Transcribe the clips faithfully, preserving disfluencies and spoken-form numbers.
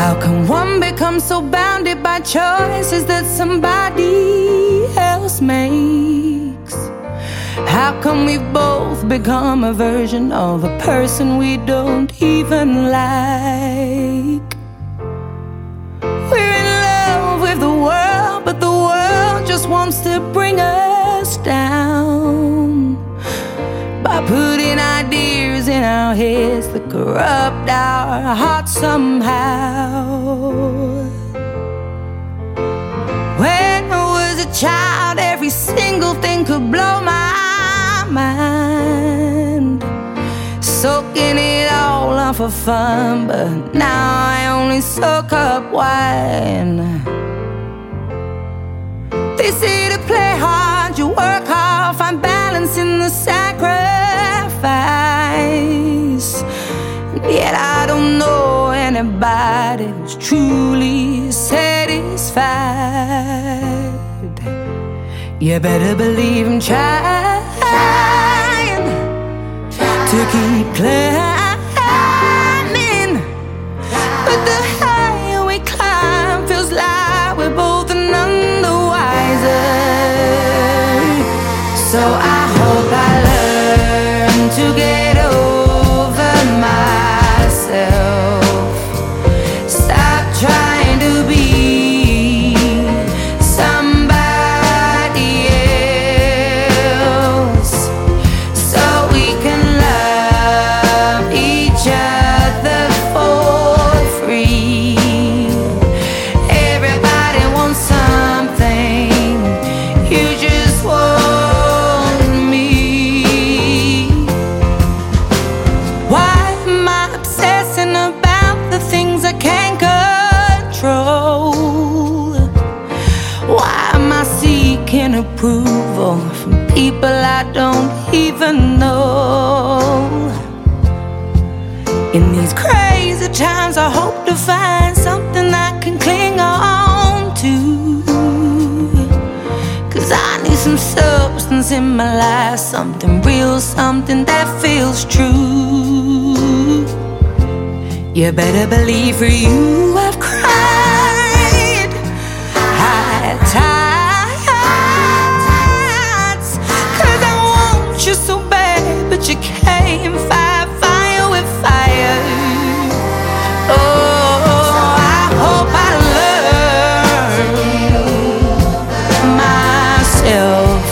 How can one become so bounded by choices that somebody else makes? How come we both become a version of a person we don't even like? We're in love with the world, but the world just wants to bring us down by putting ideas in our heads that corrupt our hearts somehow. When I was a child, every single thing could blow my mind, soaking it all up for fun, but now I only soak up wine. They say to play hard, you work hard, find balance in the sacrifice. And yet I don't know anybody who's truly satisfied. You better believe I'm trying, trying to keep climbing, but the higher we climb feels like we're both none the wiser. So I hope I learn to get over myself, stop trying to be somebody else, so we can love each other for free. Everybody wants something, you just want me. Why am I obsessing about the things I can't control? Why am I seeking approval from people I don't even know? In these crazy times, I hope to find something I can cling on to, 'cause I need some substance in my life, something real, something that feels true. You better believe for you I've cried high tides, 'cause I want you so bad, but you can't fight fire with fire. Oh, I hope I learn myself,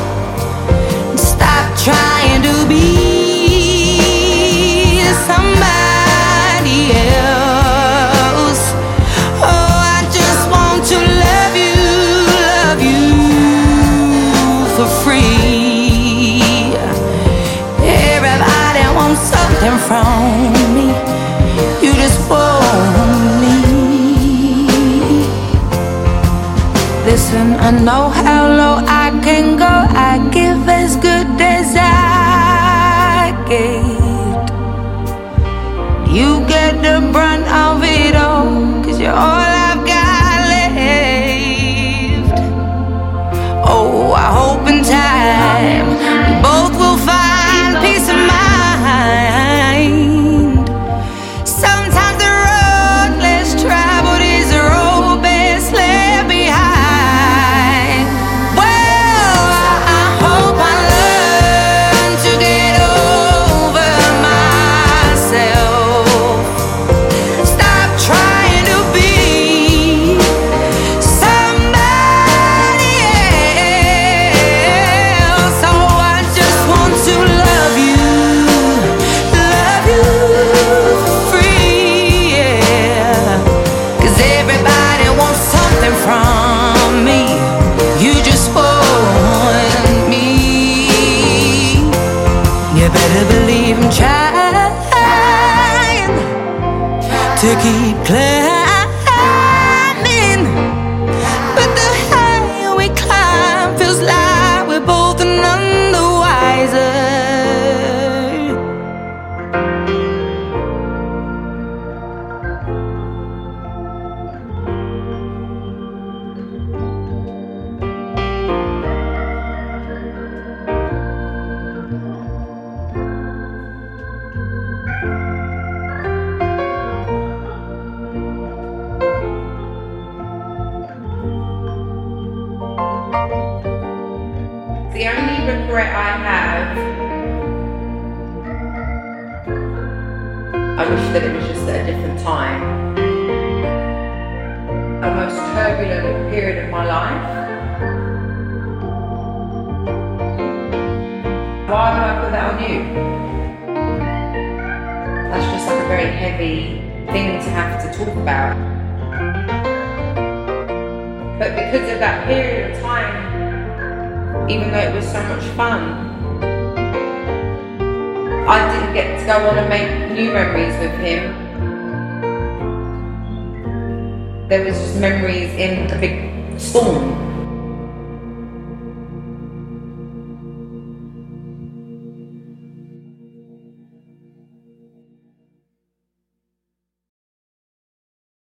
stop trying to be somebody else. Oh, I just want to love you, love you for free. Everybody wants something from me, you just want me. Listen, I know how low I can go, I give as good as I get. You get the brunt of it all, 'cause you're all I've got left. Oh, I hope in time we both will find peace of mind. Sometimes the road less traveled is the road best left behind. Well, I hope I learn to get over myself, stop trying to be somebody else. Oh, I just want to love you, love you for free, yeah. 'Cause everybody wants something from me, you just want me. You better believe I'm trying to keep climbing, but the higher we climb feels like we're both none the wiser. different time. The most turbulent period of my life. Why would I put that on you? That's just like a very heavy thing to have to talk about. But because of that period of time, even though it was so much fun, I didn't get to go on and make new memories with him. There was just memories in a big storm.